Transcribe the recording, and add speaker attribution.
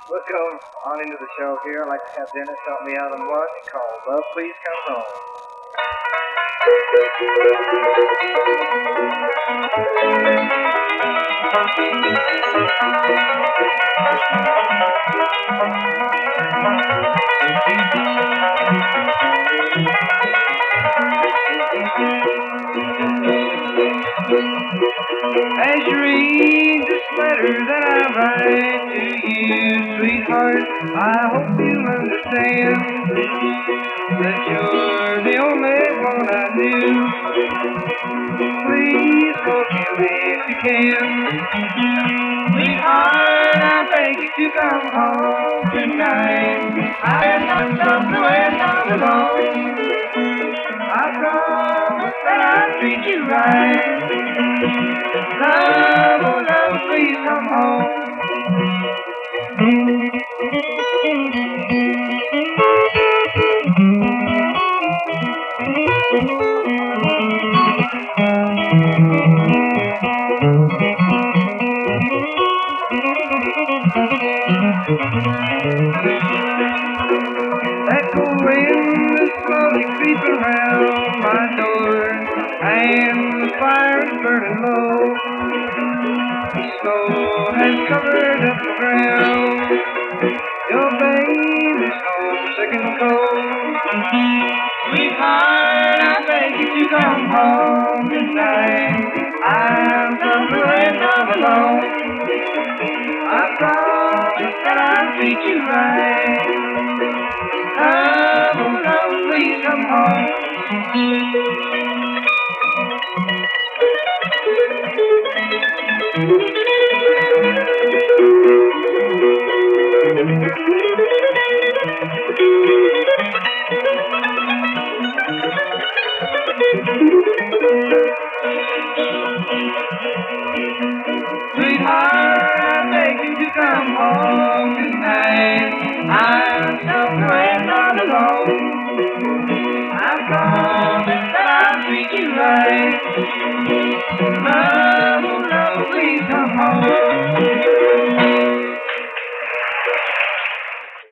Speaker 1: We'll go on into the show here. I'd like to have Dennis help me out on one called Love Please Come Home. As you read this letter that I write to you, sweetheart, I hope you understand that you're the only one I knew. Please forgive me if you can. Sweetheart, I beg you to come home tonight. I have done something where I belong. I promise that I'll treat you right. Love, oh love, please come home. That cold wind is slowly creeping around my door, and the fire is burning low. The snow has covered up the ground. Your baby's homesick and cold. Sweetheart, I beg you to come home tonight. I've come to end love alone. I promise that I'll treat you right. Love, oh love, please come home. Sweetheart, I beg you to come home tonight. I'm so glad not alone. I promise that I'll treat you right. Love, oh love, please come home.